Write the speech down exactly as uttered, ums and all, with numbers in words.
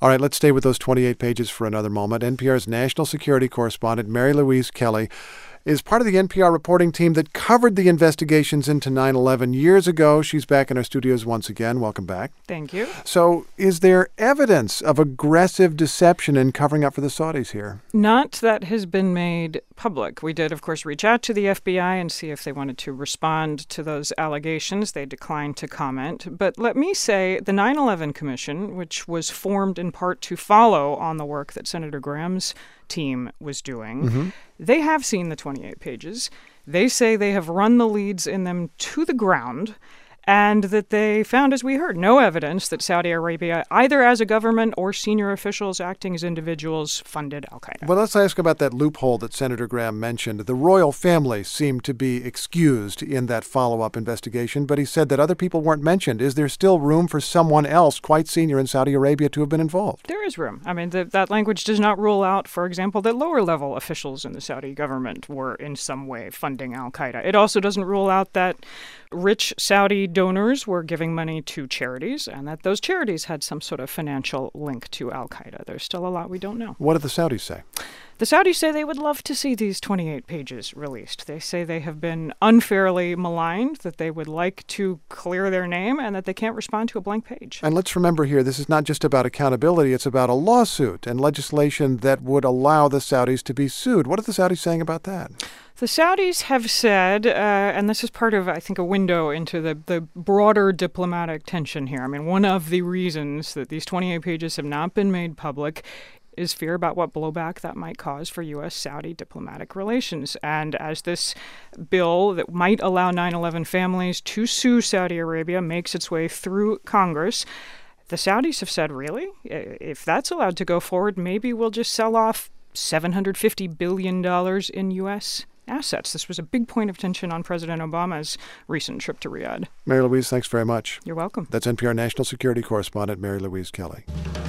All right, let's stay with those twenty-eight pages for another moment. N P R's national security correspondent, Mary Louise Kelly, is part of the N P R reporting team that covered the investigations into nine eleven years ago. She's back in our studios once again. Welcome back. Thank you. So is there evidence of aggressive deception in covering up for the Saudis here? Not that has been made public. We did, of course, reach out to the F B I and see if they wanted to respond to those allegations. They declined to comment. But let me say the nine eleven Commission, which was formed in part to follow on the work that Senator Graham's team was doing, mm-hmm. they have seen the twenty-eight pages. They say they have run the leads in them to the ground, and that they found, as we heard, no evidence that Saudi Arabia, either as a government or senior officials acting as individuals, funded al-Qaeda. Well, let's ask about that loophole that Senator Graham mentioned. The royal family seemed to be excused in that follow-up investigation, but he said that other people weren't mentioned. Is there still room for someone else quite senior in Saudi Arabia to have been involved? There is room. I mean, the, that language does not rule out, for example, that lower-level officials in the Saudi government were in some way funding al-Qaeda. It also doesn't rule out that rich Saudi donors were giving money to charities and that those charities had some sort of financial link to al-Qaeda. There's still a lot we don't know. What did the Saudis say? The Saudis say they would love to see these twenty-eight pages released. They say they have been unfairly maligned, that they would like to clear their name, and that they can't respond to a blank page. And let's remember here, this is not just about accountability. It's about a lawsuit and legislation that would allow the Saudis to be sued. What are the Saudis saying about that? The Saudis have said, uh, and this is part of, I think, a window into the, the broader diplomatic tension here. I mean, one of the reasons that these twenty-eight pages have not been made public is fear about what blowback that might cause for U S Saudi diplomatic relations. And as this bill that might allow nine eleven families to sue Saudi Arabia makes its way through Congress, the Saudis have said, really? If that's allowed to go forward, maybe we'll just sell off seven hundred fifty billion dollars in U S assets. This was a big point of tension on President Obama's recent trip to Riyadh. Mary Louise, thanks very much. You're welcome. That's N P R national security correspondent Mary Louise Kelly.